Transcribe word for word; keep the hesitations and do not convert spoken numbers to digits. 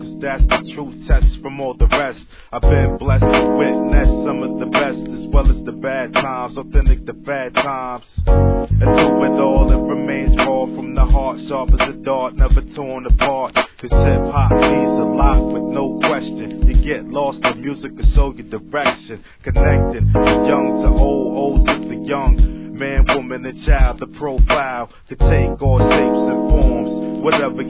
That's the true test from all the rest. I've been blessed to witness some of the best as well as the bad times, authentic the bad times. And through it all, it remains raw from the heart, sharp as a dart, never torn apart. Cause hip-hop means a lot with no question. You get lost in music to show you direction. Connecting from young to old, old to the young. Man, woman, and child, the profile could take all shapes and forms. Whatever